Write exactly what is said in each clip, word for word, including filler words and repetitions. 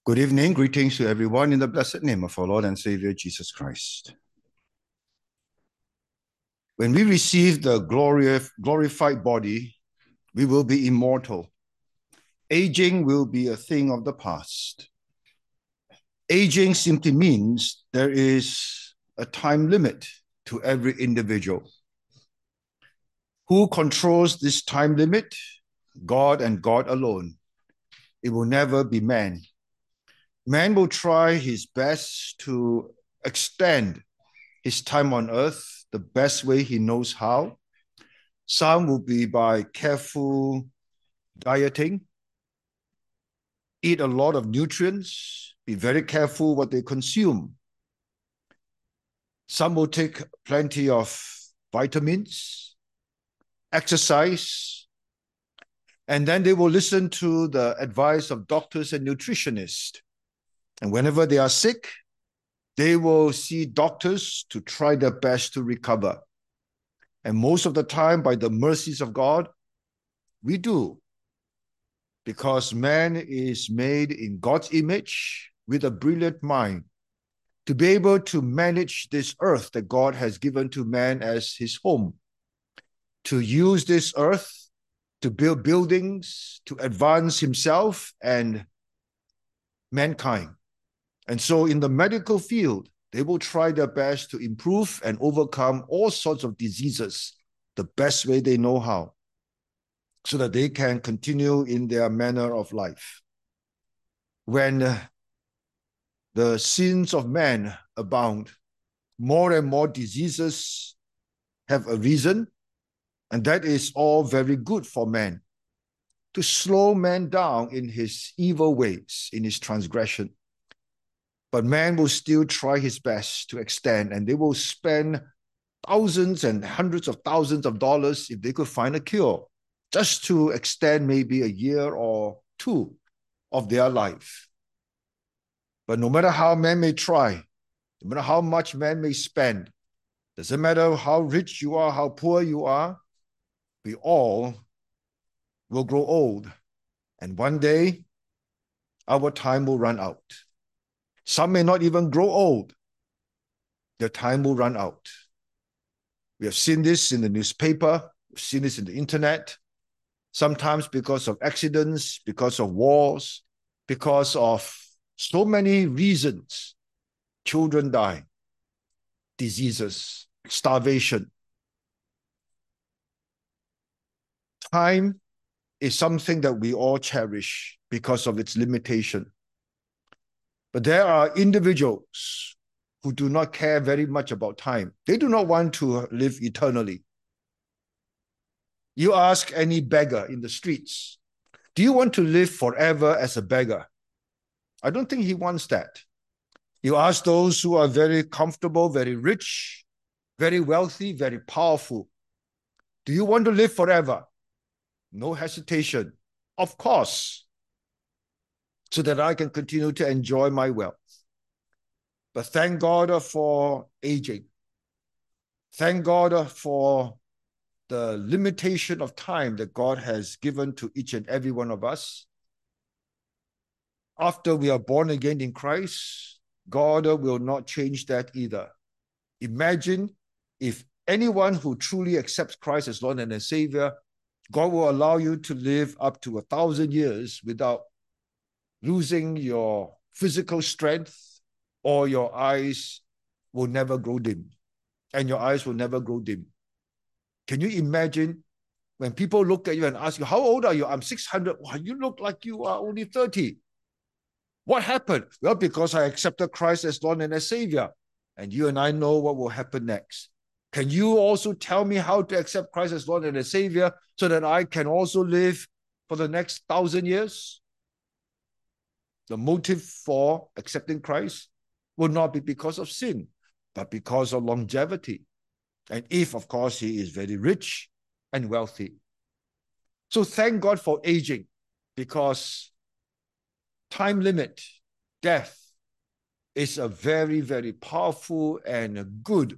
Good evening. Greetings to everyone in the blessed name of our Lord and Savior Jesus Christ. When we receive the glorified body, we will be immortal. Aging will be a thing of the past. Aging simply means there is a time limit to every individual. Who controls this time limit? God and God alone. It will never be man. Man will try his best to extend his time on earth the best way he knows how. Some will be by careful dieting, eat a lot of nutrients, be very careful what they consume. Some will take plenty of vitamins, exercise, and then they will listen to the advice of doctors and nutritionists. And whenever they are sick, they will see doctors to try their best to recover. And most of the time, by the mercies of God, we do. Because man is made in God's image with a brilliant mind to be able to manage this earth that God has given to man as his home, to use this earth to build buildings, to advance himself and mankind. And so in the medical field, they will try their best to improve and overcome all sorts of diseases the best way they know how, so that they can continue in their manner of life. When uh, the sins of man abound, more and more diseases have arisen, and that is all very good for man, to slow man down in his evil ways, in his transgression. But man will still try his best to extend, and they will spend thousands and hundreds of thousands of dollars if they could find a cure, just to extend maybe a year or two of their life. But no matter how man may try, no matter how much man may spend, doesn't matter how rich you are, how poor you are, we all will grow old. And one day, our time will run out. Some may not even grow old. Their time will run out. We have seen this in the newspaper. We've seen this in the internet. Sometimes because of accidents, because of wars, because of so many reasons, children die, diseases, starvation. Time is something that we all cherish because of its limitation. But there are individuals who do not care very much about time. They do not want to live eternally. You ask any beggar in the streets, do you want to live forever as a beggar? I don't think he wants that. You ask those who are very comfortable, very rich, very wealthy, very powerful, do you want to live forever? No hesitation. Of course, so that I can continue to enjoy my wealth. But thank God for aging. Thank God for the limitation of time that God has given to each and every one of us. After we are born again in Christ, God will not change that either. Imagine if anyone who truly accepts Christ as Lord and as Savior, God will allow you to live up to a thousand years without losing your physical strength, or your eyes will never grow dim, and your eyes will never grow dim. Can you imagine when people look at you and ask you, how old are you? I'm six hundred. Wow, you look like you are only thirty. What happened? Well, because I accepted Christ as Lord and as Savior. And you and I know what will happen next. Can you also tell me how to accept Christ as Lord and as Savior so that I can also live for the next thousand years? The motive for accepting Christ will not be because of sin, but because of longevity. And if, of course, he is very rich and wealthy. So thank God for aging, because time limit, death, is a very, very powerful and a good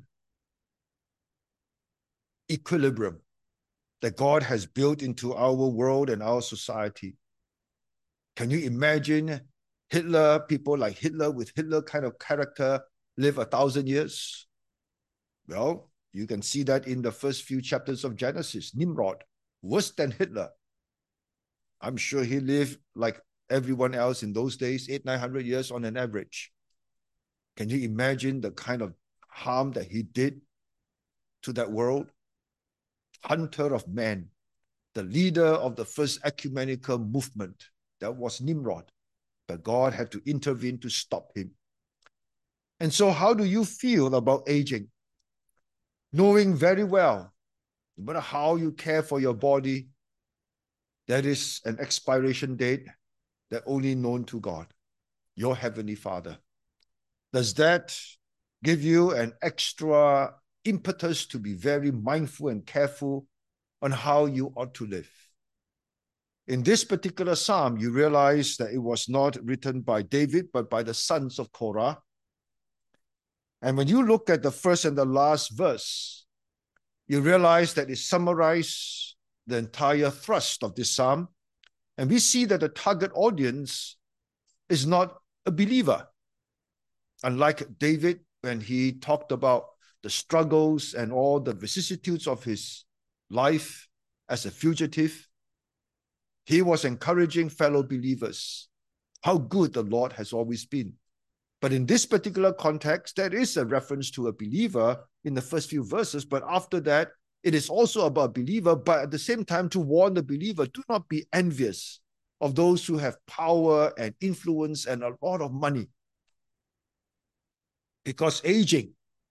equilibrium that God has built into our world and our society. Can you imagine Hitler, people like Hitler with Hitler kind of character live a thousand years? Well, you can see that in the first few chapters of Genesis. Nimrod, worse than Hitler. I'm sure he lived like everyone else in those days, eight, nine hundred years on an average. Can you imagine the kind of harm that he did to that world? Hunter of men, the leader of the first ecumenical movement, that was Nimrod. But God had to intervene to stop him. And so how do you feel about aging? Knowing very well, no matter how you care for your body, there is an expiration date that only known to God, your Heavenly Father. Does that give you an extra impetus to be very mindful and careful on how you ought to live? In this particular psalm, you realize that it was not written by David, but by the sons of Korah. And when you look at the first and the last verse, you realize that it summarizes the entire thrust of this psalm. And we see that the target audience is not a believer. Unlike David, when he talked about the struggles and all the vicissitudes of his life as a fugitive, he was encouraging fellow believers how good the Lord has always been. But in this particular context, there is a reference to a believer in the first few verses, but after that, it is also about a believer, but at the same time to warn the believer, do not be envious of those who have power and influence and a lot of money. Because aging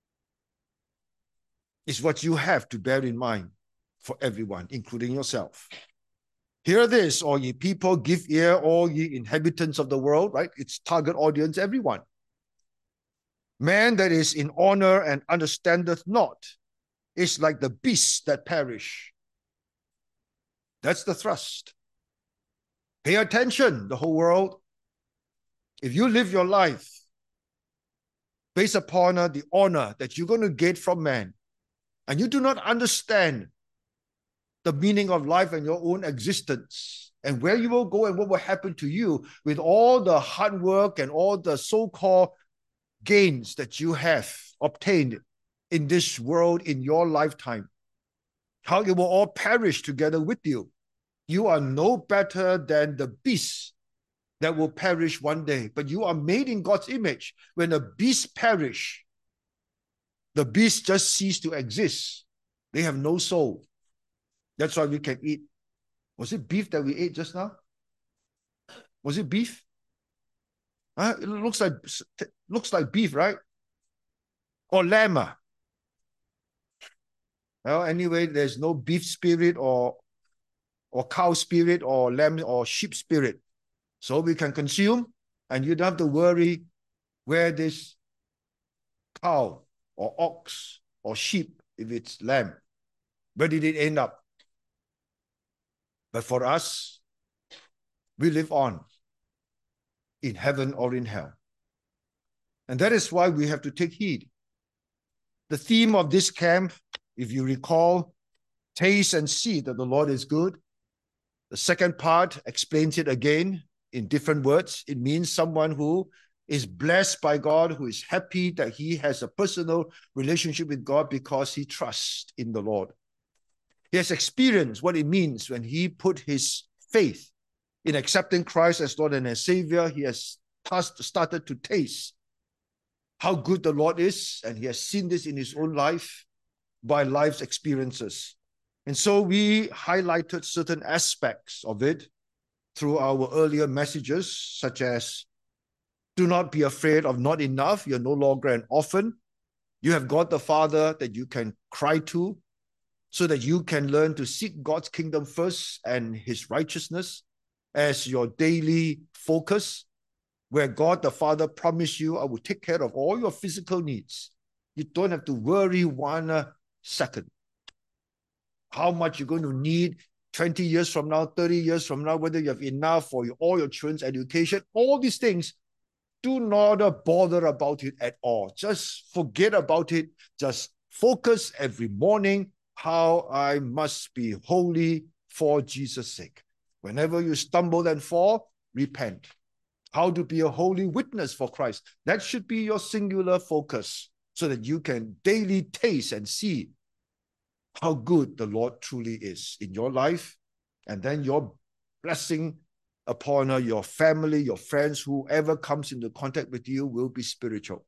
is what you have to bear in mind for everyone, including yourself. Hear this, all ye people, give ear, all ye inhabitants of the world, right? It's target audience, everyone. Man that is in honor and understandeth not is like the beasts that perish. That's the thrust. Pay attention, the whole world. If you live your life based upon uh, the honor that you're going to get from man, and you do not understand the meaning of life and your own existence, and where you will go and what will happen to you with all the hard work and all the so-called gains that you have obtained in this world in your lifetime, how it will all perish together with you. You are no better than the beasts that will perish one day, but you are made in God's image. When the beasts perish, the beasts just cease to exist. They have no soul. That's why we can eat. Was it beef that we ate just now? Was it beef? Huh? It looks like looks like beef, right? Or lamb. Well, anyway, there's no beef spirit or or cow spirit or lamb or sheep spirit. So we can consume, and you don't have to worry where this cow or ox or sheep, if it's lamb, where did it end up? But for us, we live on in heaven or in hell. And that is why we have to take heed. The theme of this camp, if you recall, taste and see that the Lord is good. The second part explains it again in different words. It means someone who is blessed by God, who is happy that he has a personal relationship with God because he trusts in the Lord. He has experienced what it means when he put his faith in accepting Christ as Lord and as Savior. He has started to taste how good the Lord is, and he has seen this in his own life by life's experiences. And so we highlighted certain aspects of it through our earlier messages, such as do not be afraid of not enough. You're no longer an orphan. You have God the Father that you can cry to, so that you can learn to seek God's kingdom first and his righteousness as your daily focus, where God the Father promised you, I will take care of all your physical needs. You don't have to worry one second how much you're going to need twenty years from now, thirty years from now, whether you have enough for your, all your children's education. All these things, do not bother about it at all. Just forget about it. Just focus every morning how I must be holy for Jesus' sake. Whenever you stumble and fall, repent. how to be a holy witness for Christ. That should be your singular focus, so that you can daily taste and see how good the Lord truly is in your life. And then your blessing upon uh, your family, your friends, whoever comes into contact with you will be spiritual.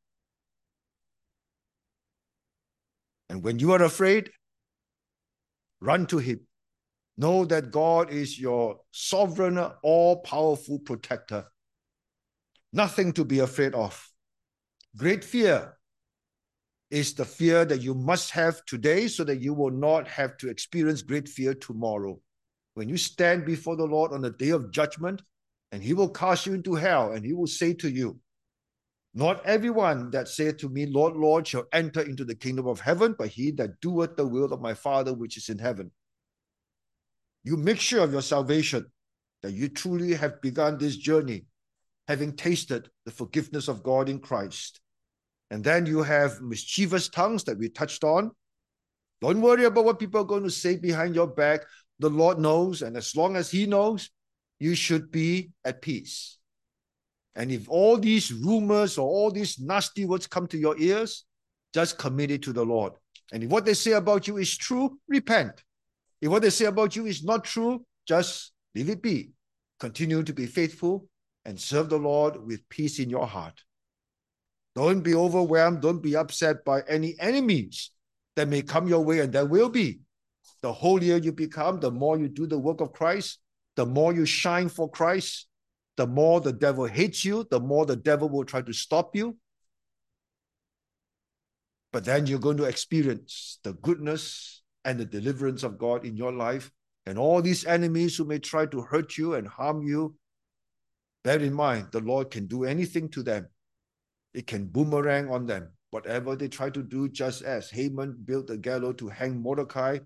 And when you are afraid, run to him. Know that God is your sovereign, all-powerful protector. Nothing to be afraid of. Great fear is the fear that you must have today, so that you will not have to experience great fear tomorrow. When you stand before the Lord on the day of judgment, and he will cast you into hell, and he will say to you, not everyone that saith to me, Lord, Lord, shall enter into the kingdom of heaven, but he that doeth the will of my Father which is in heaven. You make sure of your salvation, that you truly have begun this journey, having tasted the forgiveness of God in Christ. And then you have mischievous tongues that we touched on. Don't worry about what people are going to say behind your back. The Lord knows, and as long as he knows, you should be at peace. And if all these rumors or all these nasty words come to your ears, just commit it to the Lord. And if what they say about you is true, repent. If what they say about you is not true, just leave it be. Continue to be faithful and serve the Lord with peace in your heart. Don't be overwhelmed. Don't be upset by any enemies that may come your way, and there will be. The holier you become, the more you do the work of Christ, the more you shine for Christ, the more the devil hates you, the more the devil will try to stop you. But then you're going to experience the goodness and the deliverance of God in your life. And all these enemies who may try to hurt you and harm you, bear in mind, the Lord can do anything to them. It can boomerang on them. Whatever they try to do, just as Haman built a gallows to hang Mordecai,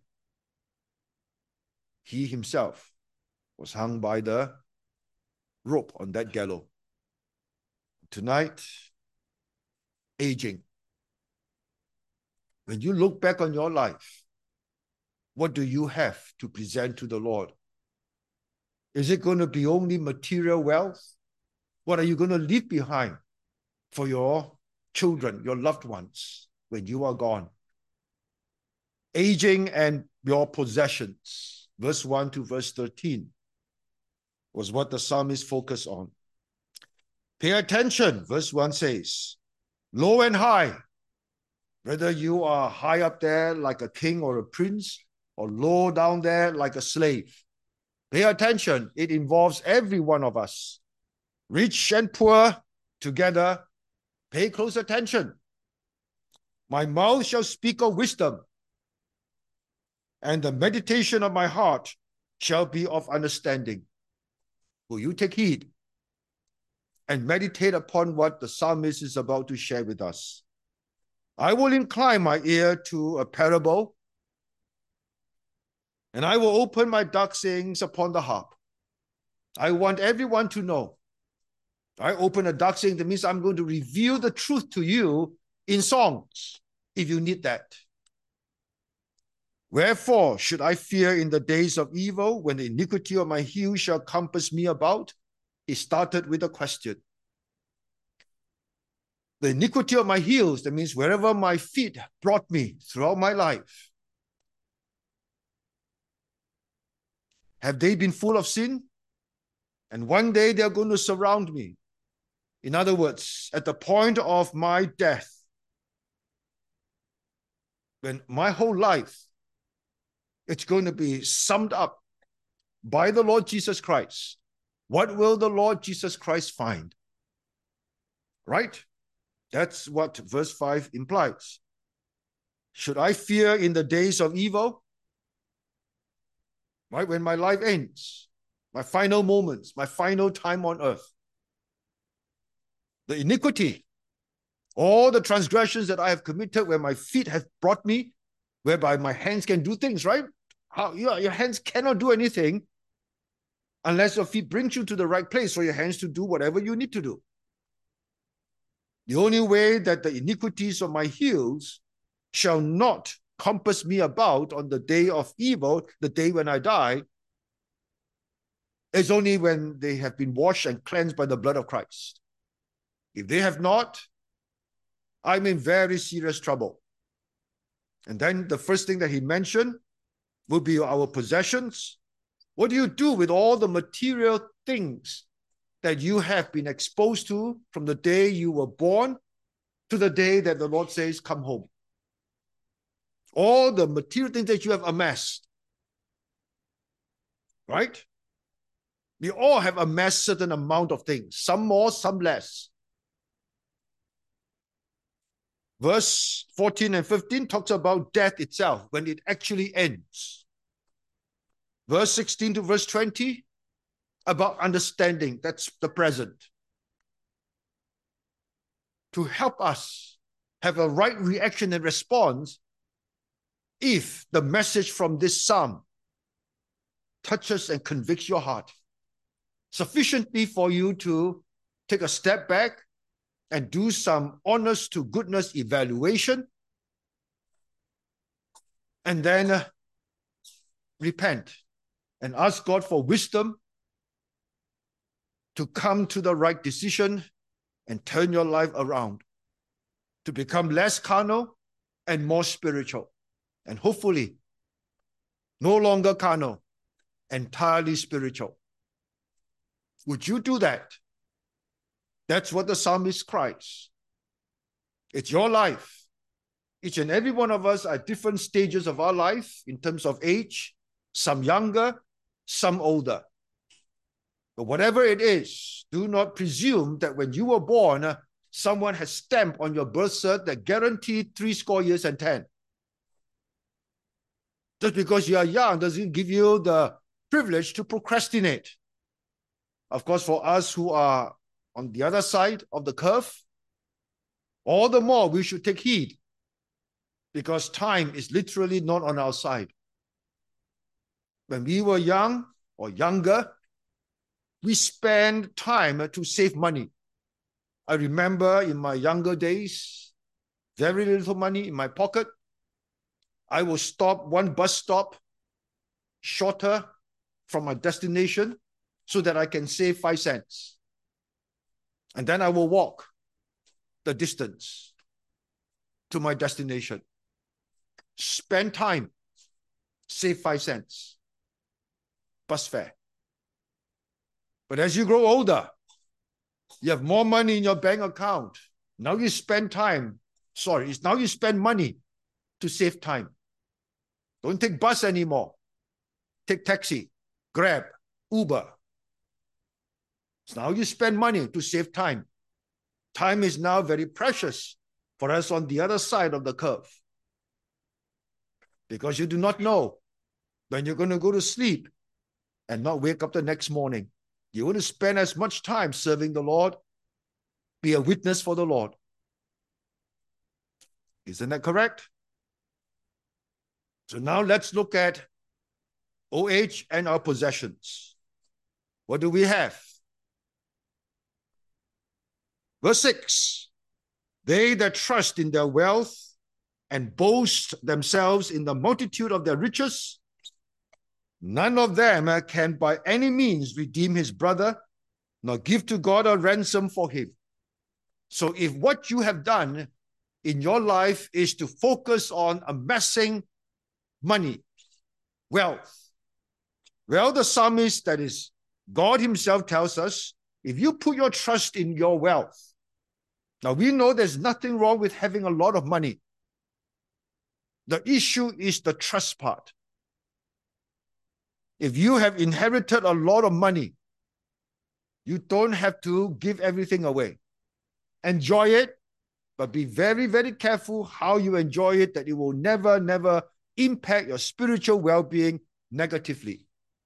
he himself was hung by the rope on that gallows. Tonight, aging. When you look back on your life, what do you have to present to the Lord? Is it going to be only material wealth? What are you going to leave behind for your children, your loved ones, when you are gone? Aging and your possessions, verse one to verse thirteen, was what the psalmist focused on. Pay attention, verse one says, low and high, whether you are high up there like a king or a prince, or low down there like a slave. Pay attention, it involves every one of us. Rich and poor together, pay close attention. My mouth shall speak of wisdom, and the meditation of my heart shall be of understanding. Will you take heed and meditate upon what the psalmist is about to share with us? I will incline my ear to a parable, and I will open my dark sayings upon the harp. I want everyone to know. I open a dark saying, that means I'm going to reveal the truth to you in songs, if you need that. Wherefore should I fear in the days of evil, when the iniquity of my heel shall compass me about? It started with a question. The iniquity of my heels, that means wherever my feet brought me throughout my life, have they been full of sin? And one day they're going to surround me. In other words, at the point of my death, when my whole life, it's going to be summed up by the Lord Jesus Christ. What will the Lord Jesus Christ find? Right? That's what verse five implies. Should I fear in the days of evil? Right? When my life ends, my final moments, my final time on earth. The iniquity, all the transgressions that I have committed where my feet have brought me, whereby my hands can do things, right? How, you know, your hands cannot do anything unless your feet brings you to the right place for your hands to do whatever you need to do. The only way that the iniquities of my heels shall not compass me about on the day of evil, the day when I die, is only when they have been washed and cleansed by the blood of Christ. If they have not, I'm in very serious trouble. And then the first thing that he mentioned would be our possessions. What do you do with all the material things that you have been exposed to from the day you were born to the day that the Lord says, come home? All the material things that you have amassed, right? We all have amassed certain amount of things, some more, some less. Verse fourteen and fifteen talks about death itself, when it actually ends. Verse sixteen to verse twenty, about understanding, that's the present. To help us have a right reaction and response if the message from this psalm touches and convicts your heart sufficiently for you to take a step back and do some honest to goodness evaluation, and then uh, repent and ask God for wisdom to come to the right decision and turn your life around to become less carnal and more spiritual, and hopefully no longer carnal, entirely spiritual. Would you do that? That's what the psalmist cries. It's your life. Each and every one of us are at different stages of our life in terms of age, some younger, some older. But whatever it is, do not presume that when you were born, uh, someone has stamped on your birth cert that guaranteed three score years and ten. Just because you are young doesn't give you the privilege to procrastinate. Of course, for us who are on the other side of the curve, all the more we should take heed, because time is literally not on our side. When we were young or younger, we spent time to save money. I remember in my younger days, very little money in my pocket. I will stop one bus stop shorter from my destination so that I can save five cents. And then I will walk the distance to my destination. Spend time, save five cents. Bus fare. But as you grow older, you have more money in your bank account. Now you spend time, sorry, it's now you spend money to save time. Don't take bus anymore. Take taxi, Grab, Uber. So now you spend money to save time. Time is now very precious for us on the other side of the curve, because you do not know when you're going to go to sleep and not wake up the next morning. You want to spend as much time serving the Lord, be a witness for the Lord. Isn't that correct? So now let's look at O H and our possessions. What do we have? Verse six, they that trust in their wealth and boast themselves in the multitude of their riches, none of them can by any means redeem his brother, nor give to God a ransom for him. So if what you have done in your life is to focus on amassing money, wealth, well, the psalmist, that is, God himself tells us, if you put your trust in your wealth, now we know there's nothing wrong with having a lot of money. The issue is the trust part. If you have inherited a lot of money, you don't have to give everything away. Enjoy it, but be very, very careful how you enjoy it, that it will never, never impact your spiritual well-being negatively.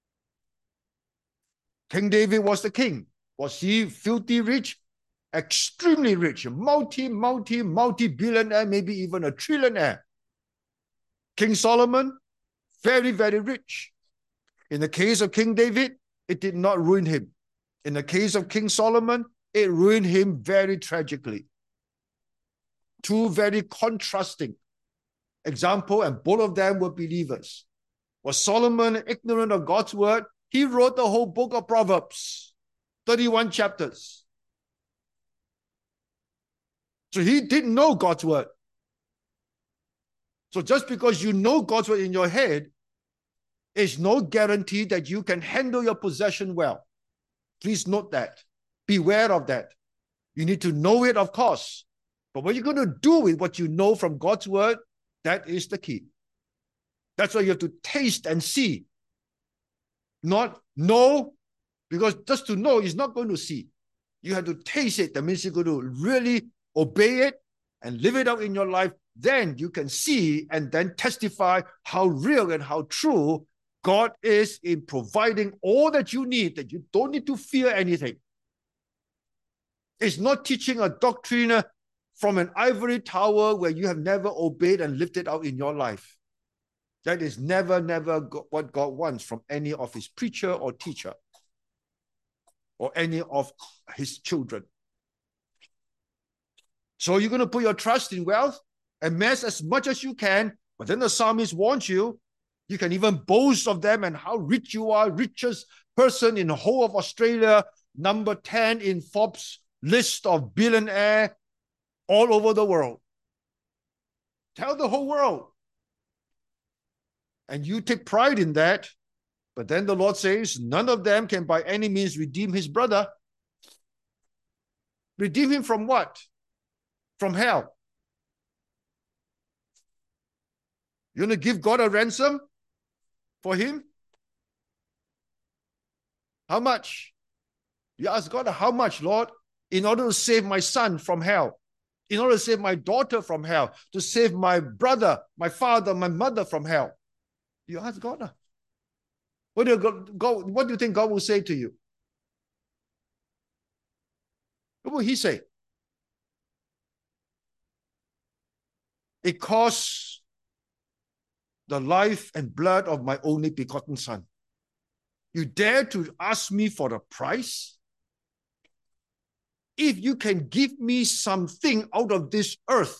King David was the king. Was he filthy rich? Extremely rich, multi, multi, multi-billionaire, maybe even a trillionaire. King Solomon, very, very rich. In the case of King David, it did not ruin him. In the case of King Solomon, it ruined him very tragically. Two very contrasting examples, and both of them were believers. Was Solomon ignorant of God's word? He wrote the whole book of Proverbs, thirty-one chapters. So he didn't know God's word. So just because you know God's word in your head, is no guarantee that you can handle your possession well. Please note that. Beware of that. You need to know it, of course. But what you're going to do with what you know from God's word, that is the key. That's why you have to taste and see. Not know, because just to know is not going to see. You have to taste it. That means you're going to really obey it and live it out in your life. Then you can see and then testify how real and how true God is in providing all that you need, that you don't need to fear anything. It's not teaching a doctrine from an ivory tower where you have never obeyed and lived it out in your life. That is never, never what God wants from any of his preacher or teacher or any of his children. So you're going to put your trust in wealth, amass as much as you can, but then the psalmist warns you, you can even boast of them and how rich you are, richest person in the whole of Australia, number ten in Forbes list of billionaire all over the world. Tell the whole world. And you take pride in that. But then the Lord says, none of them can by any means redeem his brother. Redeem him from what? From hell. You're going to give God a ransom for him? How much? You ask God, how much, Lord? In order to save my son from hell. In order to save my daughter from hell. To save my brother, my father, my mother from hell. You ask God. What do you, God, what do you think God will say to you? What will he say? It costs the life and blood of my only begotten son. You dare to ask me for the price? If you can give me something out of this earth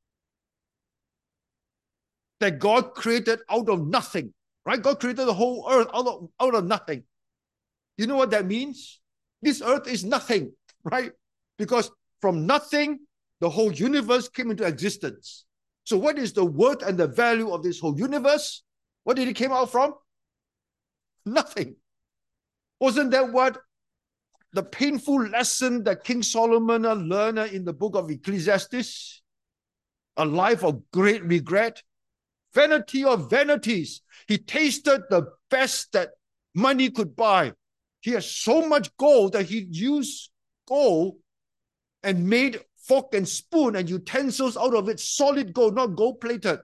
that God created out of nothing, right? God created the whole earth out of, out of nothing. You know what that means? This earth is nothing, right? Because from nothing, the whole universe came into existence. So what is the worth and the value of this whole universe? What did it come out from? Nothing. Wasn't that what the painful lesson that King Solomon learned in the book of Ecclesiastes? A life of great regret. Vanity of vanities. He tasted the best that money could buy. He has so much gold that he used gold and made fork and spoon and utensils out of it, solid gold, not gold-plated.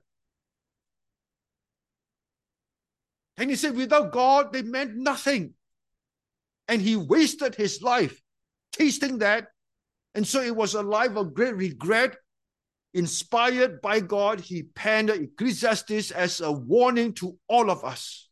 And he said, without God, they meant nothing. And he wasted his life tasting that. And so it was a life of great regret. Inspired by God, he penned Ecclesiastes as a warning to all of us.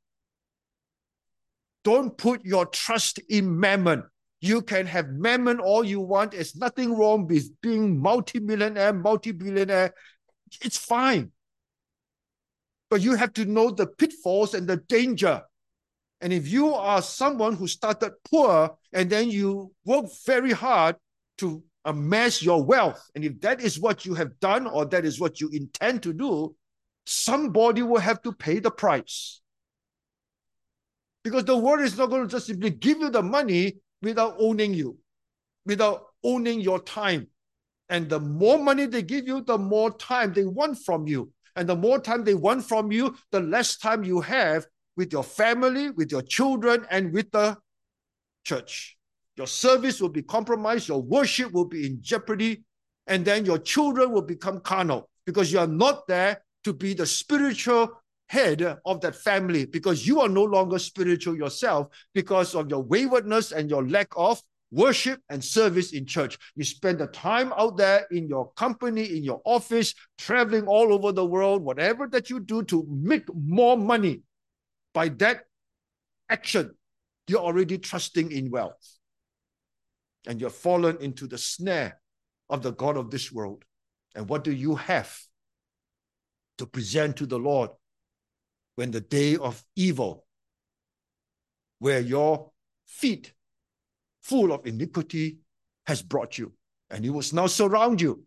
Don't put your trust in mammon. You can have mammon all you want. There's nothing wrong with being multi-millionaire, multi-billionaire. It's fine. But you have to know the pitfalls and the danger. And if you are someone who started poor and then you work very hard to amass your wealth, and if that is what you have done or that is what you intend to do, somebody will have to pay the price. Because the world is not going to just simply give you the money without owning you, without owning your time. And the more money they give you, the more time they want from you. And the more time they want from you, the less time you have with your family, with your children, and with the church. Your service will be compromised, your worship will be in jeopardy, and then your children will become carnal because you are not there to be the spiritual head of that family, because you are no longer spiritual yourself because of your waywardness and your lack of worship and service in church. You spend the time out there in your company, in your office, traveling all over the world, whatever that you do to make more money. By that action, you're already trusting in wealth. And you're fallen into the snare of the God of this world. And what do you have to present to the Lord when the day of evil, where your feet full of iniquity has brought you. And he will now surround you.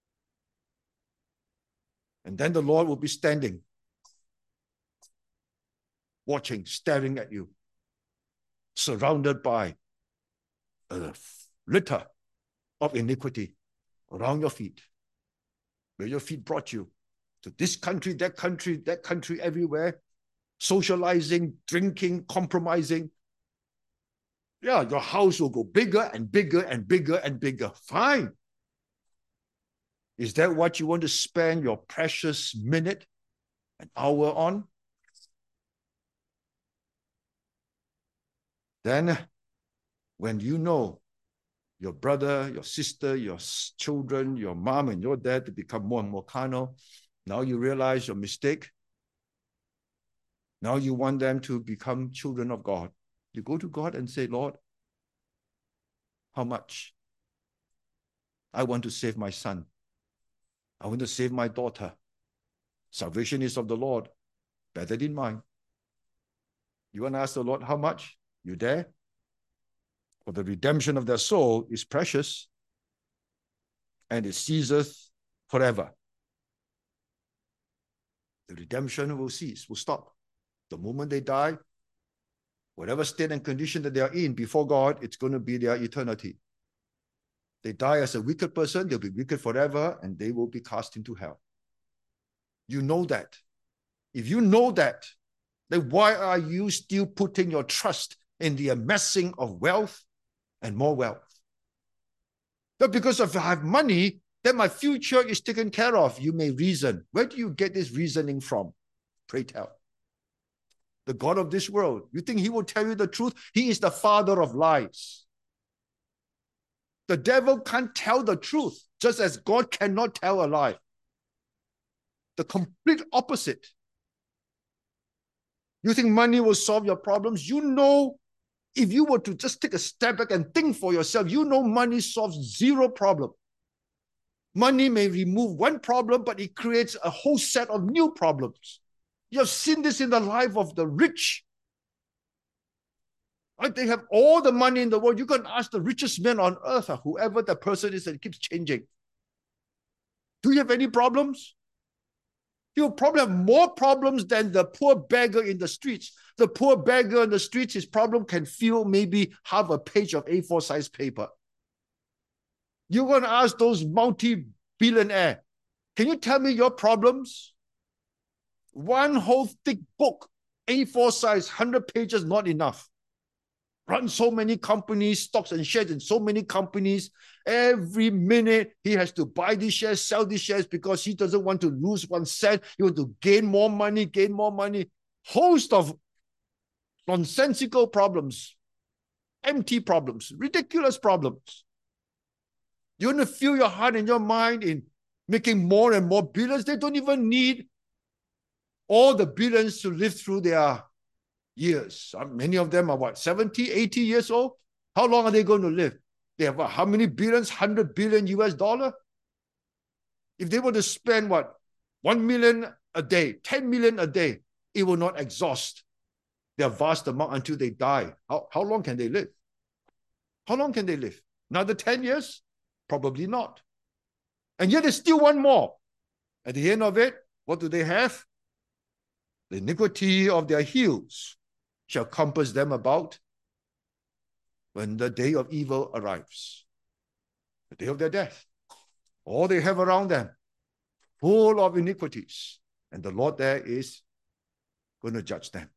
And then the Lord will be standing, watching, staring at you, surrounded by a litter of iniquity around your feet, where your feet brought you to this country, that country, that country, everywhere, socializing, drinking, compromising. Yeah, your house will go bigger and bigger and bigger and bigger. Fine. Is that what you want to spend your precious minute, an hour on? Then, when you know your brother, your sister, your children, your mom and your dad to become more and more carnal, now you realize your mistake. Now you want them to become children of God. You go to God and say, Lord, how much? I want to save my son. I want to save my daughter. Salvation is of the Lord, better than mine. You want to ask the Lord, how much? You dare? For the redemption of their soul is precious, and it ceaseth forever. The redemption will cease, will stop. The moment they die, whatever state and condition that they are in before God, it's going to be their eternity. They die as a wicked person, they'll be wicked forever, and they will be cast into hell. You know that. If you know that, then why are you still putting your trust in the amassing of wealth and more wealth? But because if I have money, then my future is taken care of. You may reason. Where do you get this reasoning from? Pray tell. The God of this world. You think he will tell you the truth? He is the father of lies. The devil can't tell the truth, just as God cannot tell a lie. The complete opposite. You think money will solve your problems? You know, if you were to just take a step back and think for yourself, you know money solves zero problem. Money may remove one problem, but it creates a whole set of new problems. You have seen this in the life of the rich. Right? They have all the money in the world. You can ask the richest man on earth, or whoever the person is, that keeps changing. Do you have any problems? You'll probably have more problems than the poor beggar in the streets. The poor beggar in the streets, his problem can fill maybe half a page of A four size paper. You're going to ask those multi-billionaire, can you tell me your problems? One whole thick book, A four size, one hundred pages, not enough. Run so many companies, stocks and shares in so many companies. Every minute he has to buy these shares, sell these shares because he doesn't want to lose one cent. He wants to gain more money, gain more money. Host of nonsensical problems, empty problems, ridiculous problems. You want to fill your heart and your mind in making more and more billions. They don't even need all the billions to live through their years. Many of them are what, seventy, eighty years old? How long are they going to live? They have what, how many billions? one hundred billion U S dollar? If they were to spend what, one million a day, ten million a day, it will not exhaust their vast amount until they die. How, how long can they live? How long can they live? Another ten years? Probably not. And yet they still want more. At the end of it, what do they have? The iniquity of their heels shall compass them about when the day of evil arrives, the day of their death. All they have around them, full of iniquities, and the Lord there is going to judge them.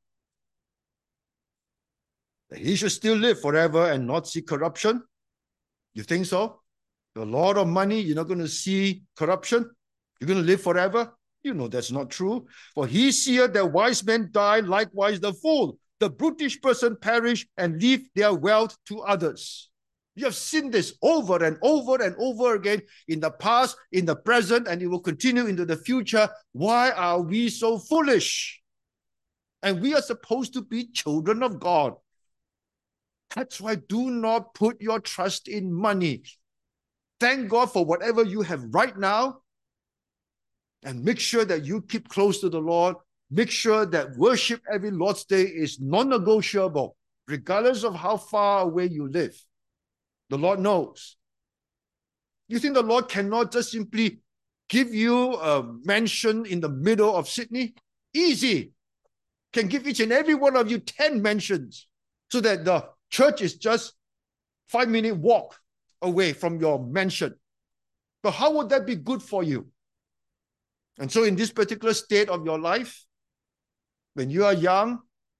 That he should still live forever and not see corruption. You think so? The Lord of money, you're not going to see corruption? You're going to live forever? You know that's not true. For he seeth that wise men die, likewise the fool. The brutish person perish and leave their wealth to others. You have seen this over and over and over again in the past, in the present, and it will continue into the future. Why are we so foolish? And we are supposed to be children of God. That's why do not put your trust in money. Thank God for whatever you have right now. And make sure that you keep close to the Lord. Make sure that worship every Lord's Day is non-negotiable. regardless of how far away you live. The Lord knows. You think the Lord cannot just simply give you a mansion in the middle of Sydney? Easy. Can give each and every one of you ten mansions so that the church is just five minute walk away from your mansion. But how would that be good for you? And so in this particular state of your life, when you are young,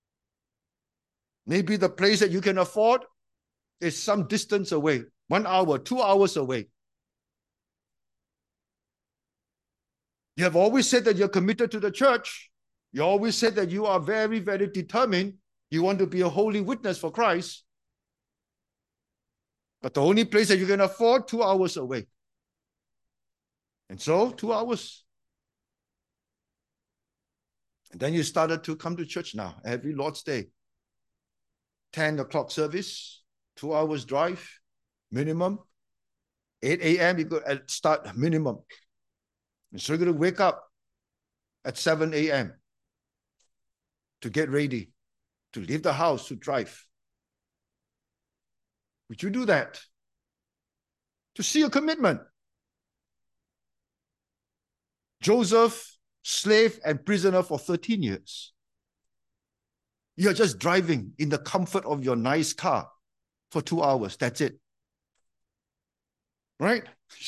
maybe the place that you can afford is some distance away, one hour, two hours away. You have always said that you're committed to the church. You always said that you are very, very determined. You want to be a holy witness for Christ. But the only place that you can afford, two hours away. And so, two hours. And then you started to come to church now, every Lord's Day. ten o'clock service, two hours drive, minimum. eight a m you go at start minimum. And so you're going to wake up at seven a m to get ready, to leave the house, to drive. Would you do that? To see a commitment. Joseph, slave and prisoner for thirteen years. You're just driving in the comfort of your nice car for two hours. That's it. Right?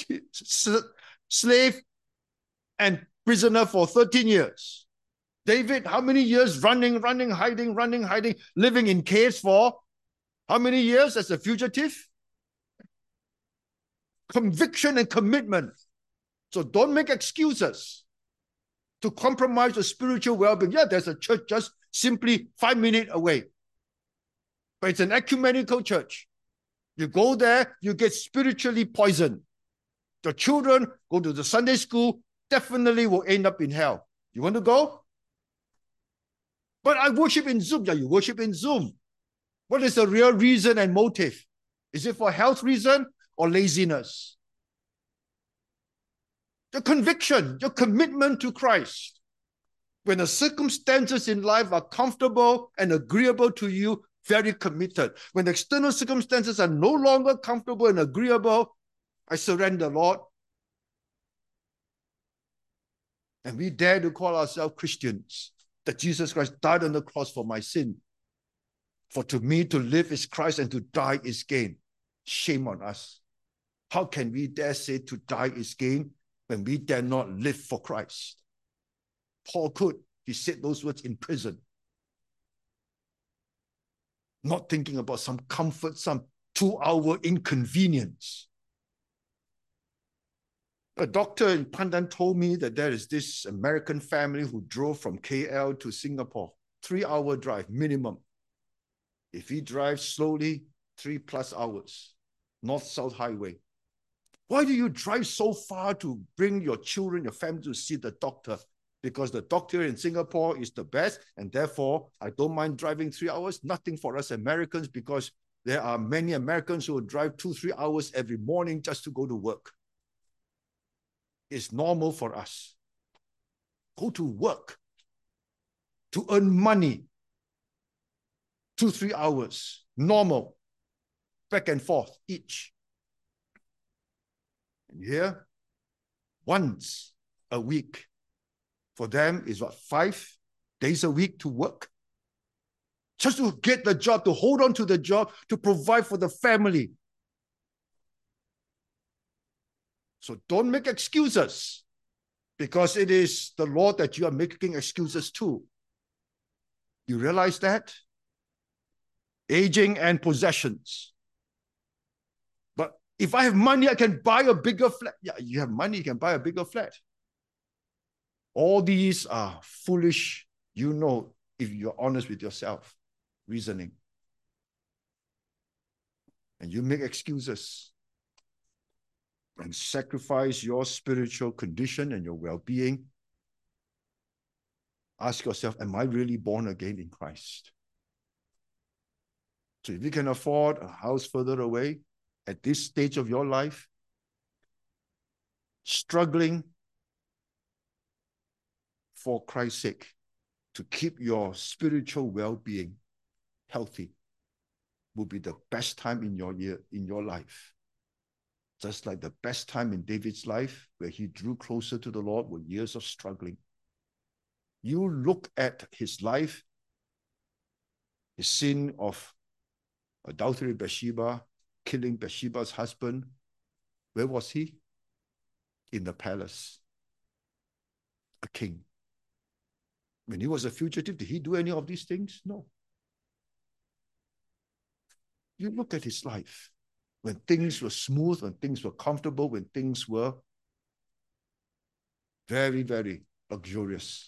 Slave and prisoner for thirteen years. David, how many years running, running, hiding, running, hiding, living in caves for how many years as a fugitive? Conviction and commitment. So don't make excuses to compromise your spiritual well-being. Yeah, there's a church just simply five minutes away. But it's an ecumenical church. You go there, you get spiritually poisoned. The children go to the Sunday school, definitely will end up in hell. You want to go? But I worship in Zoom. Yeah, you worship in Zoom. What is the real reason and motive? Is it for health reason or laziness? Your conviction, your commitment to Christ. When the circumstances in life are comfortable and agreeable to you, very committed. When the external circumstances are no longer comfortable and agreeable, I surrender, Lord. And we dare to call ourselves Christians, that Jesus Christ died on the cross for my sin. For to me to live is Christ and to die is gain. Shame on us. How can we dare say to die is gain when we dare not live for Christ? Paul could. He said those words in prison. Not thinking about some comfort, some two-hour inconvenience. A doctor in Pandan told me that there is this American family who drove from K L to Singapore. Three-hour drive, minimum. If he drives slowly, three plus hours. North-South highway. Why do you drive so far to bring your children, your family to see the doctor? Because the doctor in Singapore is the best, and therefore I don't mind driving three hours. Nothing for us Americans, because there are many Americans who will drive two, three hours every morning just to go to work. It's normal for us. Go to work to earn money. Two, three hours, normal, back and forth each. And here, once a week. For them is what, five days a week to work? Just to get the job, to hold on to the job, to provide for the family. So don't make excuses, because it is the Lord that you are making excuses to. You realize that? Aging and possessions. But if I have money, I can buy a bigger flat. Yeah, you have money, you can buy a bigger flat. All these are foolish, you know, if you're honest with yourself, reasoning. And you make excuses and sacrifice your spiritual condition and your well-being. Ask yourself, am I really born again in Christ? So if you can afford a house further away at this stage of your life, struggling for Christ's sake, to keep your spiritual well-being healthy, will be the best time in your year, in your life. Just like the best time in David's life, where he drew closer to the Lord, were years of struggling. You look at his life, his sin of adultery with Bathsheba, killing Bathsheba's husband. Where was he? In the palace. A king. When he was a fugitive, did he do any of these things? No. You look at his life. When things were smooth, when things were comfortable, when things were very, very luxurious.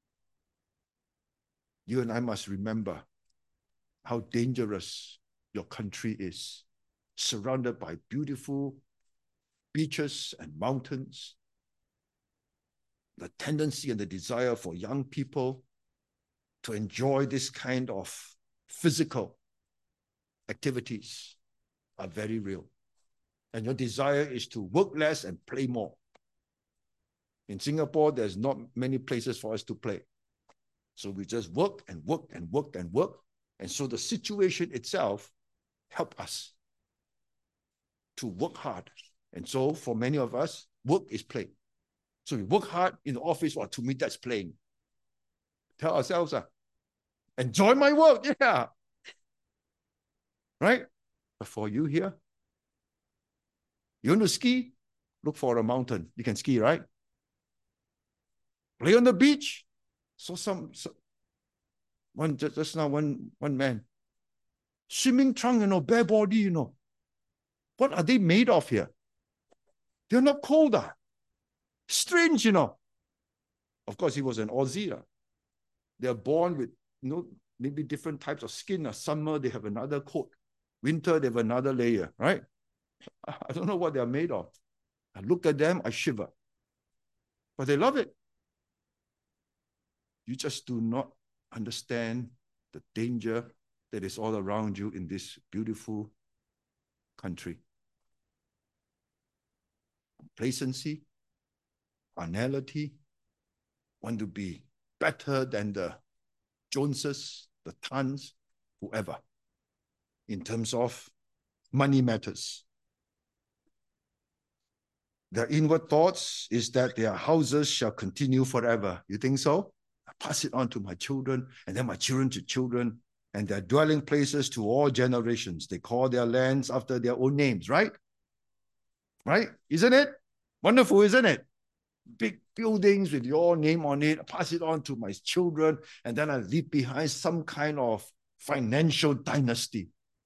You and I must remember how dangerous your country is, surrounded by beautiful beaches and mountains. The tendency and the desire for young people to enjoy this kind of physical activities are very real. And your desire is to work less and play more. In Singapore, there's not many places for us to play. So we just work and work and work and work. And so the situation itself helps us to work hard. And so for many of us, work is play. So we work hard in the office. Well, to me, that's playing. Tell ourselves, uh, enjoy my work. Yeah. Right? But for you here, you want to ski? Look for a mountain. You can ski, right? Play on the beach. So some, so one just, just now, one, one man. Swimming trunk, you know, bare body, you know. What are they made of here? They're not cold. Ah. Strange, you know. Of course, he was an Aussie. Ah. They're born with, you know, maybe different types of skin. Ah. Summer, they have another coat. Winter, they have another layer, right? I don't know what they're made of. I look at them, I shiver. But they love it. You just do not understand the danger that is all around you in this beautiful country. Complacency, carnality, want to be better than the Joneses, the Tans, whoever, in terms of money matters. Their inward thoughts is that their houses shall continue forever. You think so? I pass it on to my children, and then my children to children, and their dwelling places to all generations. They call their lands after their own names, right? Right? Isn't it? Wonderful, isn't it? Big buildings with your name on it, I pass it on to my children, and then I leave behind some kind of financial dynasty.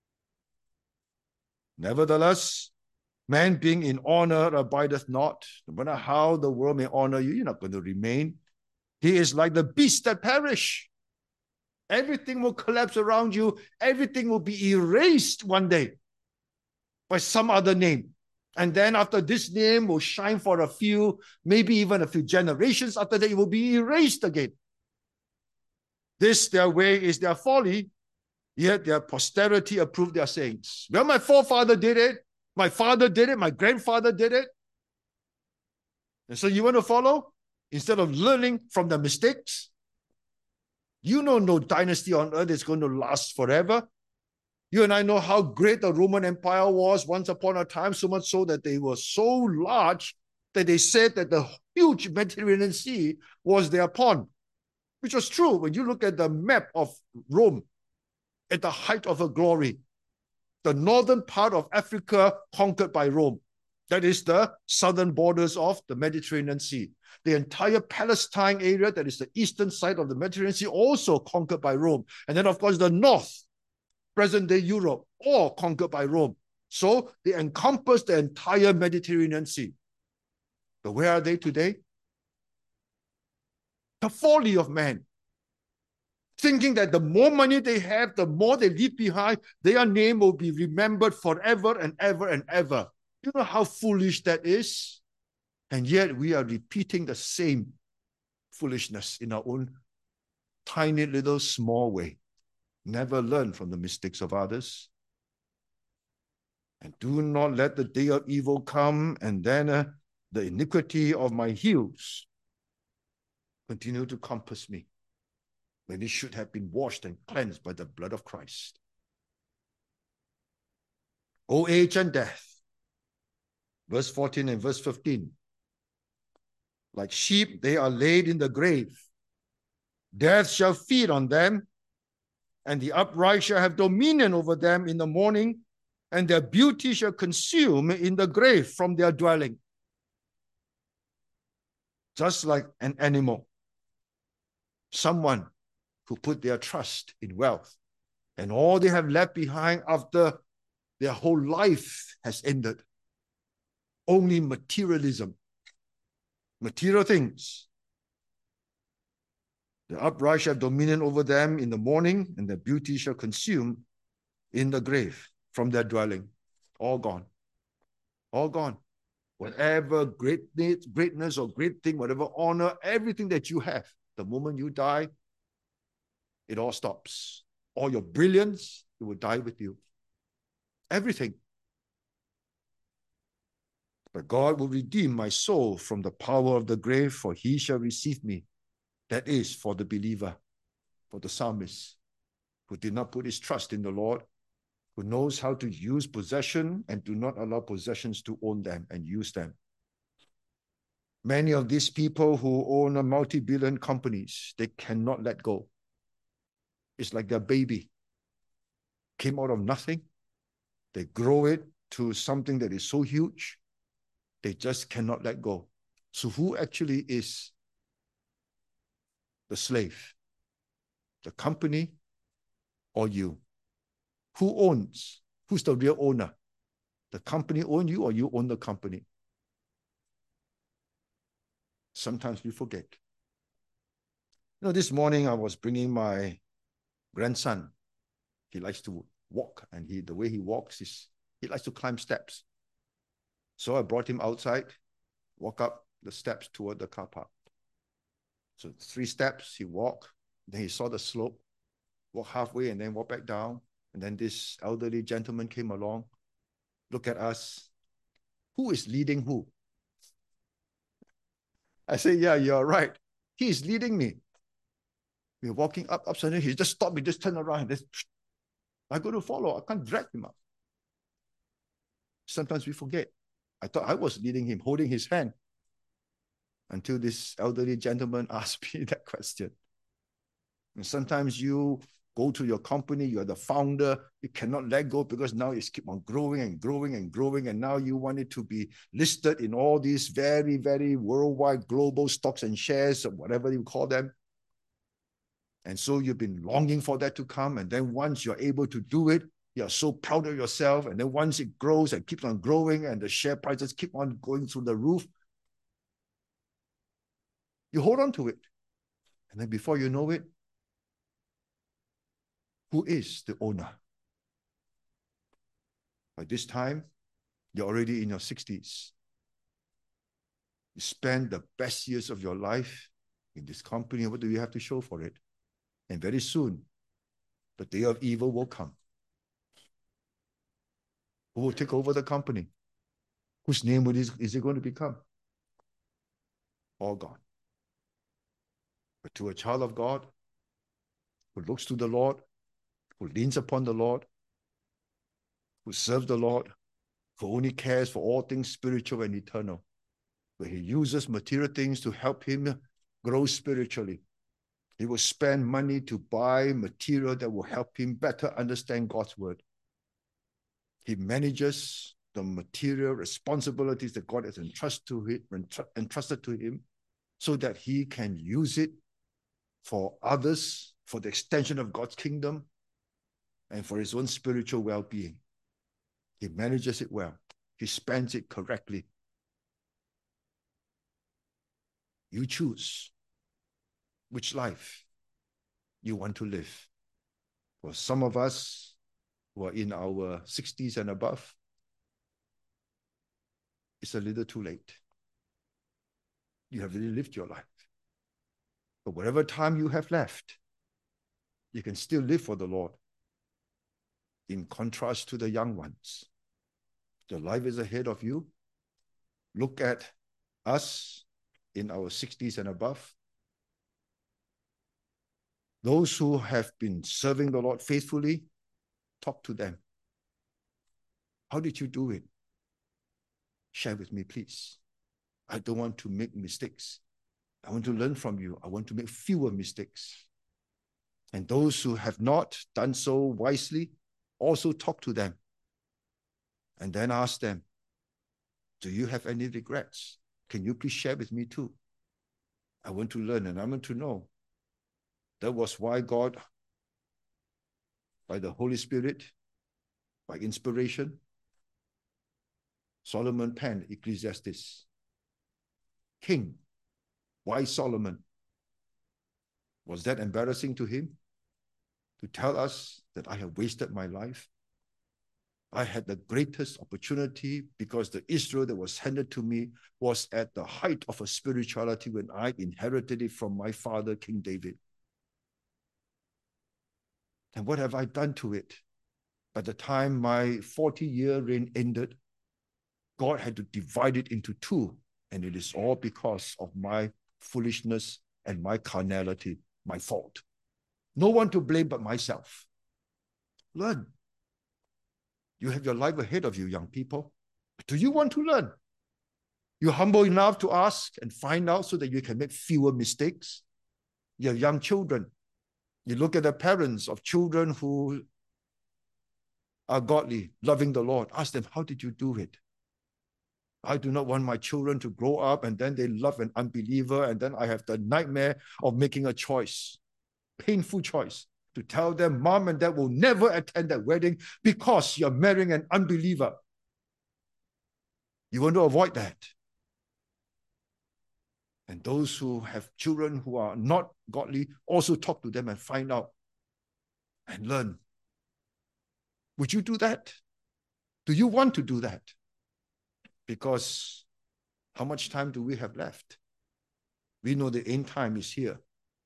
Nevertheless, man being in honor abideth not. No matter how the world may honor you, you're not going to remain. He is like the beasts that perish. Everything will collapse around you. Everything will be erased one day by some other name. And then after this name will shine for a few, maybe even a few generations after that, it will be erased again. This, their way, is their folly, yet their posterity approve their sayings. Well, my forefather did it. My father did it. My grandfather did it. And so you want to follow? Instead of learning from the mistakes? You know no dynasty on earth is going to last forever. You and I know how great the Roman Empire was once upon a time, so much so that they were so large that they said that the huge Mediterranean Sea was their pond, which was true. When you look at the map of Rome at the height of her glory, the northern part of Africa conquered by Rome. That is the southern borders of the Mediterranean Sea. The entire Palestine area, that is the eastern side of the Mediterranean Sea, also conquered by Rome. And then, of course, the north, present-day Europe, all conquered by Rome. So they encompass the entire Mediterranean Sea. But where are they today? The folly of man. Thinking that the more money they have, the more they leave behind, their name will be remembered forever and ever and ever. You know how foolish that is? And yet we are repeating the same foolishness in our own tiny little small way. Never learn from the mistakes of others. And do not let the day of evil come, and then uh, the iniquity of my heels continue to compass me, when it should have been washed and cleansed by the blood of Christ. old age and death. Verse fourteen and verse fifteen. Like sheep, they are laid in the grave. Death shall feed on them, and the upright shall have dominion over them in the morning, and their beauty shall consume in the grave from their dwelling. Just like an animal, someone who put their trust in wealth, and all they have left behind after their whole life has ended. Only materialism, material things. The upright shall have dominion over them in the morning, and their beauty shall consume in the grave from their dwelling. All gone. All gone. Whatever greatness, greatness or great thing, whatever honor, everything that you have, the moment you die, it all stops. All your brilliance, it will die with you. Everything. But God will redeem my soul from the power of the grave, for he shall receive me. That is for the believer, for the psalmist, who did not put his trust in the Lord, who knows how to use possession and do not allow possessions to own them and use them. Many of these people who own a multi-billion companies, they cannot let go. It's like their baby came out of nothing. They grow it to something that is so huge, they just cannot let go. So who actually is the slave? The company or you? Who owns? Who's the real owner? The company own you or you own the company? Sometimes we forget. You know, this morning I was bringing my grandson. He likes to walk, and he the way he walks is he likes to climb steps. So I brought him outside, walk up the steps toward the car park. So three steps, he walked, then he saw the slope, walked halfway and then walked back down. And then this elderly gentleman came along, look at us. Who is leading who? I say, yeah, you're right. He is leading me. We're walking up, up, suddenly he just stopped me, just turn around. And I go to follow. I can't drag him up. Sometimes we forget. I thought I was leading him, holding his hand, until this elderly gentleman asked me that question. And sometimes you go to your company, you're the founder, you cannot let go because now it's keep on growing and growing and growing, and now you want it to be listed in all these very, very worldwide global stocks and shares, or whatever you call them. And so you've been longing for that to come, and then once you're able to do it, you're so proud of yourself, and then once it grows and keeps on growing and the share prices keep on going through the roof, you hold on to it. And then before you know it, who is the owner? By this time, you're already in your sixties. You spend the best years of your life in this company. What do you have to show for it? And very soon, the day of evil will come. Who will take over the company? Whose name is, is it going to become? All gone. But to a child of God, who looks to the Lord, who leans upon the Lord, who serves the Lord, who only cares for all things spiritual and eternal, where he uses material things to help him grow spiritually. He will spend money to buy material that will help him better understand God's word. He manages the material responsibilities that God has entrusted to him, entrusted to him, so that he can use it for others, for the extension of God's kingdom, and for his own spiritual well-being. He manages it well. He spends it correctly. You choose which life you want to live. For some of us who are in our sixties and above, it's a little too late. You have really lived your life. But whatever time you have left, you can still live for the Lord. In contrast to the young ones, the life is ahead of you. Look at us in our sixties and above. Those who have been serving the Lord faithfully, talk to them. How did you do it? Share with me, please. I don't want to make mistakes. I want to learn from you. I want to make fewer mistakes. And those who have not done so wisely, also talk to them. And then ask them, do you have any regrets? Can you please share with me too? I want to learn and I want to know. That was why God, by the Holy Spirit, by inspiration, Solomon penned Ecclesiastes. King, why Solomon? Was that embarrassing to him? To tell us that I have wasted my life? I had the greatest opportunity because the Israel that was handed to me was at the height of a spirituality when I inherited it from my father, King David. And what have I done to it? By the time my forty-year reign ended, God had to divide it into two, and it is all because of my foolishness and my carnality, my fault. No one to blame but myself. Learn. You have your life ahead of you, young people. Do you want to learn? You're humble enough to ask and find out so that you can make fewer mistakes. You're young children. You look at the parents of children who are godly, loving the Lord. Ask them, how did you do it? I do not want my children to grow up and then they love an unbeliever and then I have the nightmare of making a choice, painful choice, to tell them mom and dad will never attend that wedding because you're marrying an unbeliever. You want to avoid that. And those who have children who are not godly, also talk to them and find out and learn. Would you do that? Do you want to do that? Because how much time do we have left? We know the end time is here.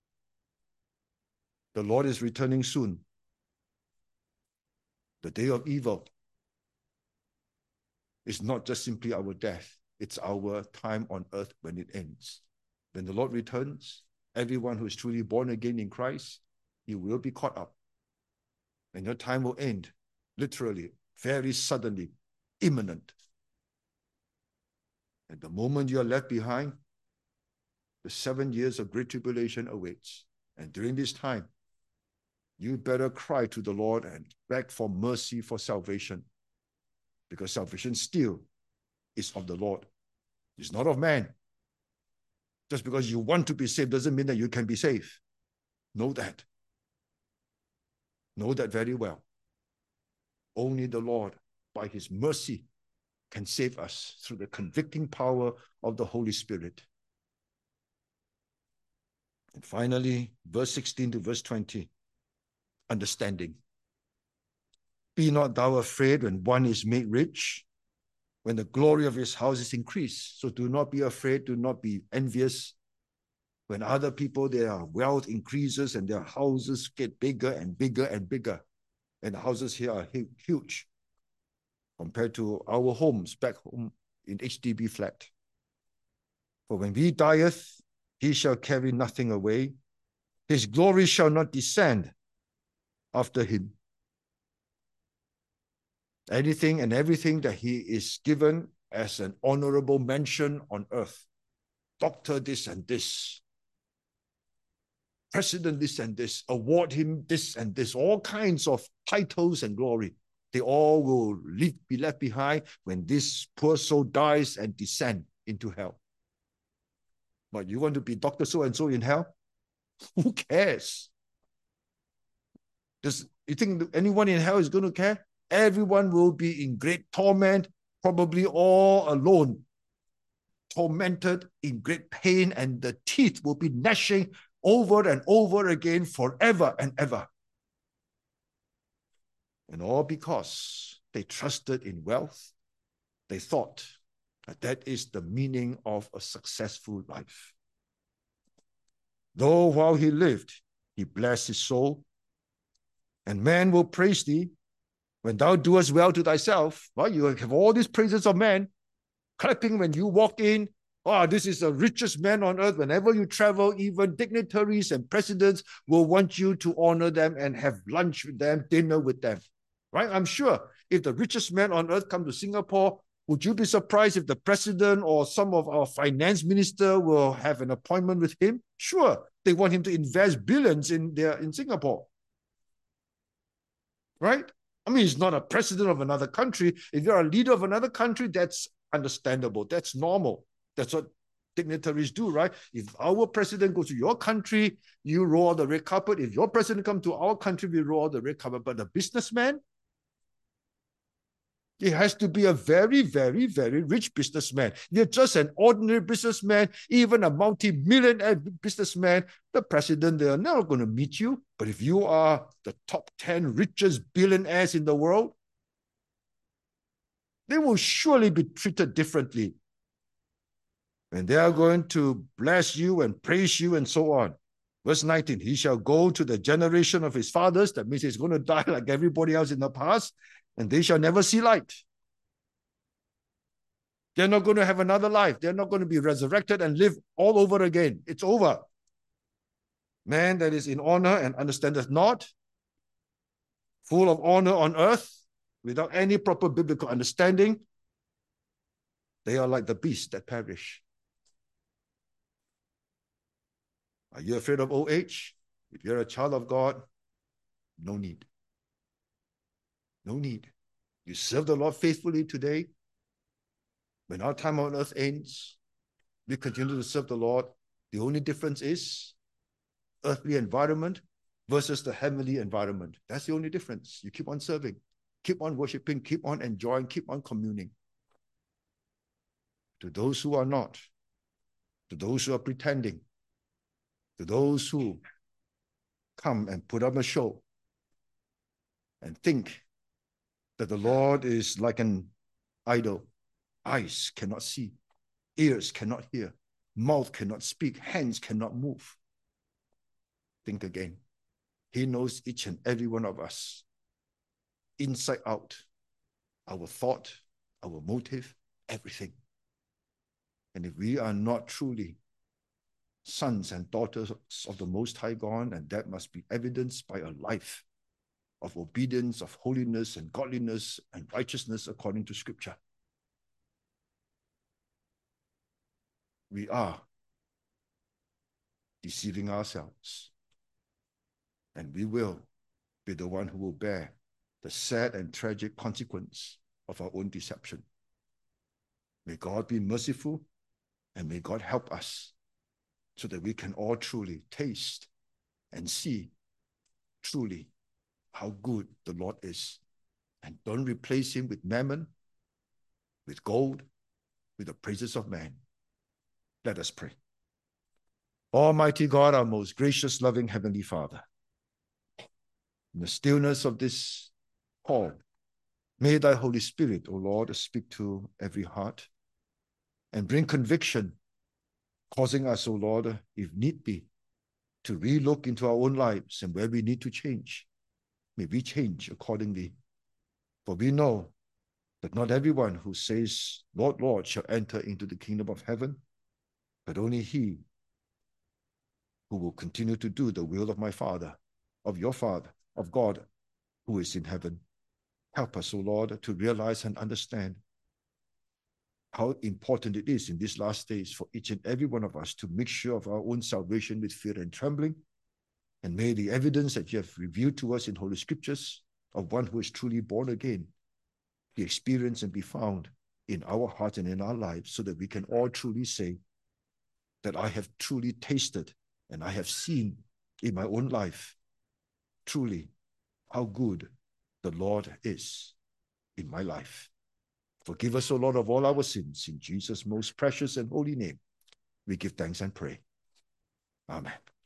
The Lord is returning soon. The day of evil is not just simply our death. It's our time on earth when it ends. When the Lord returns, everyone who is truly born again in Christ, you will be caught up. And your time will end, literally, very suddenly, imminent. At the moment you are left behind, the seven years of great tribulation awaits. And during this time, you better cry to the Lord and beg for mercy for salvation. Because salvation still is of the Lord. It's not of man. Just because you want to be saved doesn't mean that you can be saved. Know that. Know that very well. Only the Lord, by his mercy, can save us through the convicting power of the Holy Spirit. And finally, verse sixteen to verse twenty, understanding. Be not thou afraid when one is made rich, when the glory of his house is increased. So do not be afraid, do not be envious. When other people, their wealth increases and their houses get bigger and bigger and bigger. And the houses here are huge compared to our homes back home in H D B flat. For when he dieth, he shall carry nothing away. His glory shall not descend after him. Anything and everything that he is given as an honorable mention on earth. Doctor this and this. President this and this. Award him this and this. All kinds of titles and glory. They all will leave, be left behind when this poor soul dies and descend into hell. But you want to be Doctor so-and-so in hell? Who cares? Does you think anyone in hell is going to care? Everyone will be in great torment, probably all alone, tormented in great pain, and the teeth will be gnashing over and over again forever and ever. And all because they trusted in wealth. They thought that that is the meaning of a successful life. Though while he lived, he blessed his soul, and man will praise thee when thou doest well to thyself. Well, you have all these praises of man, clapping when you walk in. Oh, this is the richest man on earth. Whenever you travel, even dignitaries and presidents will want you to honor them and have lunch with them, dinner with them. Right? I'm sure if the richest man on earth come to Singapore, would you be surprised if the president or some of our finance minister will have an appointment with him? Sure, they want him to invest billions in their in Singapore. Right? I mean, he's not a president of another country. If you're a leader of another country, that's understandable. That's normal. That's what dignitaries do, right? If our president goes to your country, you roll the red carpet. If your president comes to our country, we roll the red carpet. But the businessman, it has to be a very, very, very rich businessman. You're just an ordinary businessman, even a multi-millionaire businessman, the president, they are never going to meet you. But if you are the top ten richest billionaires in the world, they will surely be treated differently. And they are going to bless you and praise you and so on. Verse nineteen, he shall go to the generation of his fathers. That means he's going to die like everybody else in the past, and they shall never see light. They're not going to have another life. They're not going to be resurrected and live all over again. It's over. Man that is in honor and understandeth not, full of honor on earth, without any proper biblical understanding, they are like the beasts that perish. Are you afraid of old age? If you're a child of God, no need. No need. You serve the Lord faithfully today. When our time on earth ends, we continue to serve the Lord. The only difference is earthly environment versus the heavenly environment. That's the only difference. You keep on serving, keep on worshiping, keep on enjoying, keep on communing. To those who are not, to those who are pretending, to those who come and put up a show and think that the Lord is like an idol. Eyes cannot see, ears cannot hear, mouth cannot speak, hands cannot move. Think again. He knows each and every one of us, inside out, our thought, our motive, everything. And if we are not truly sons and daughters of the Most High God, and that must be evidenced by a life of obedience, of holiness and godliness and righteousness according to Scripture, we are deceiving ourselves. And we will be the one who will bear the sad and tragic consequence of our own deception. May God be merciful, and may God help us so that we can all truly taste and see truly how good the Lord is. And don't replace him with mammon, with gold, with the praises of man. Let us pray. Almighty God, our most gracious, loving Heavenly Father, in the stillness of this call, may thy Holy Spirit, O Lord, speak to every heart and bring conviction, causing us, O Lord, if need be, to re-look into our own lives and where we need to change. May we change accordingly. For we know that not everyone who says, Lord, Lord, shall enter into the kingdom of heaven, but only he who will continue to do the will of my Father, of your Father, of God, who is in heaven. Help us, O Lord, to realize and understand how important it is in these last days for each and every one of us to make sure of our own salvation with fear and trembling. And may the evidence that you have revealed to us in Holy Scriptures of one who is truly born again be experienced and be found in our hearts and in our lives, so that we can all truly say that I have truly tasted and I have seen in my own life truly how good the Lord is in my life. Forgive us, O Lord, of all our sins. In Jesus' most precious and holy name, we give thanks and pray. Amen.